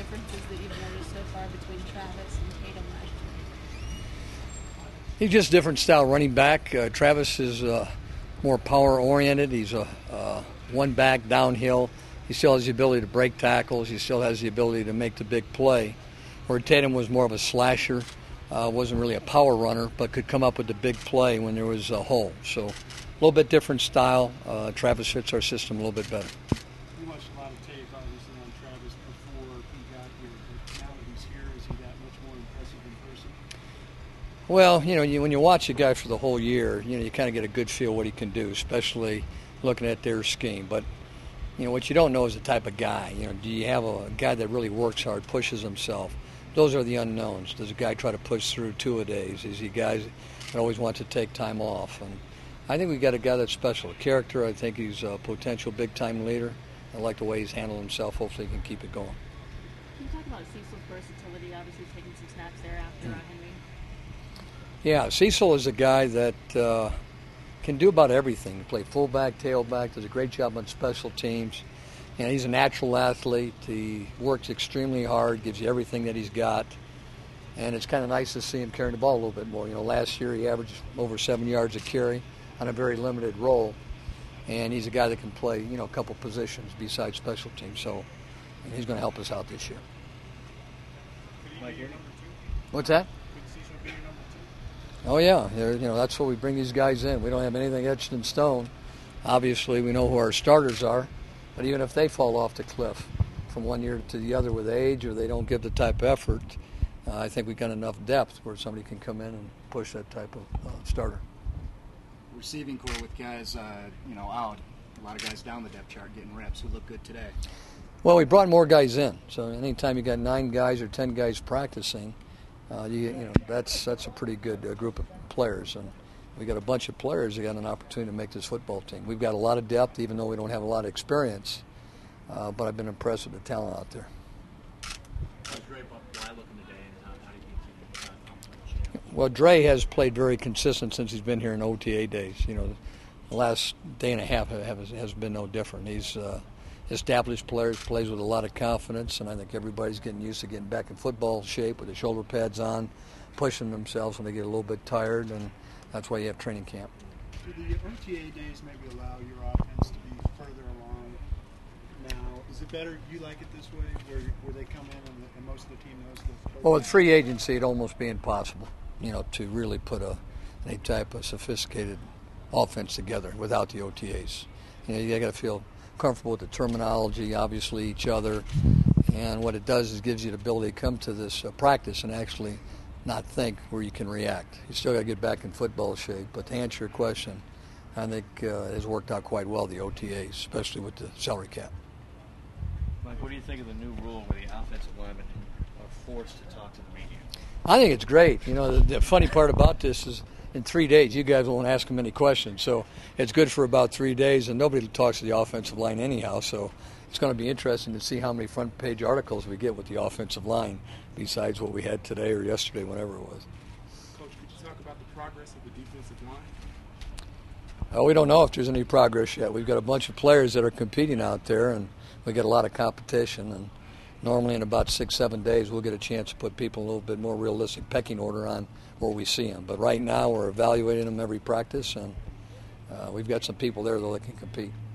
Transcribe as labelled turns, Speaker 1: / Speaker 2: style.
Speaker 1: differences that you've noticed so far between Travis and Tatum last year?
Speaker 2: He's just a different style running back. Travis is more power oriented. He's a one back downhill. He still has the ability to break tackles. He still has the ability to make the big play. Where Tatum was more of a slasher, wasn't really a power runner, but could come up with the big play when there was a hole. So a little bit different style. Travis fits our system a little bit better.
Speaker 3: You watched a lot of tape, obviously, on Travis before he got here, but now that he's here, is he that much more impressive in person?
Speaker 2: Well, when you watch a guy for the whole year, you kind of get a good feel what he can do, especially looking at their scheme. But what you don't know is the type of guy. Do you have a guy that really works hard, pushes himself? Those are the unknowns. Does a guy try to push through two-a-days? Is he guys that always want to take time off? And I think we got a guy that's special. Character, I think he's a potential big-time leader. I like the way he's handled himself. Hopefully he can keep it going.
Speaker 1: Can you talk about Cecil's versatility, obviously taking some snaps there after Henry?
Speaker 2: Yeah, Cecil is a guy that can do about everything. Play fullback, tailback, does a great job on special teams. He's a natural athlete. He works extremely hard, gives you everything that he's got. And it's kind of nice to see him carrying the ball a little bit more. Last year he averaged over 7 yards a carry on a very limited role. And he's a guy that can play, a couple positions besides special teams. So he's going to help us out this year. What's that? Oh, yeah. That's what we bring these guys in. We don't have anything etched in stone. Obviously, we know who our starters are. But even if they fall off the cliff from one year to the other with age or they don't give the type of effort, I think we've got enough depth where somebody can come in and push that type of starter.
Speaker 4: Receiving core with guys, out. A lot of guys down the depth chart getting reps who look good today.
Speaker 2: Well, we brought more guys in. So anytime you got 9 guys or 10 guys practicing, that's a pretty good group of players. And we got a bunch of players that got an opportunity to make this football team. We've got a lot of depth, even though we don't have a lot of experience. But I've been impressed with the talent out there. Well, Dre has played very consistent since he's been here in OTA days. The last day and a half has been no different. He's established players, plays with a lot of confidence, and I think everybody's getting used to getting back in football shape with the shoulder pads on, pushing themselves when they get a little bit tired, and that's why you have training camp.
Speaker 3: Do the OTA days maybe allow your offense to be further along now? Is it better, you like it this way, where they come in and most of the team knows the...
Speaker 2: Well, with free agency, it'd almost be impossible, to really put any type of sophisticated offense together without the OTAs. You got to feel comfortable with the terminology, obviously each other, and what it does is gives you the ability to come to this practice and actually not think where you can react. You still got to get back in football shape, but to answer your question, I think it has worked out quite well, the OTAs, especially with the salary cap.
Speaker 5: Mike, what do you think of the new rule where the offensive linemen are forced to talk to the media?
Speaker 2: I think it's great. The funny part about this is in 3 days, you guys won't ask them any questions. So it's good for about 3 days, and nobody talks to the offensive line anyhow. So it's going to be interesting to see how many front-page articles we get with the offensive line besides what we had today or yesterday, whatever it was.
Speaker 3: Coach, could you talk about the progress of the defensive line?
Speaker 2: We don't know if there's any progress yet. We've got a bunch of players that are competing out there, and we get a lot of competition. And normally in about 6-7 days, we'll get a chance to put people in a little bit more realistic pecking order on where we see them. But right now, we're evaluating them every practice, and we've got some people there that can compete.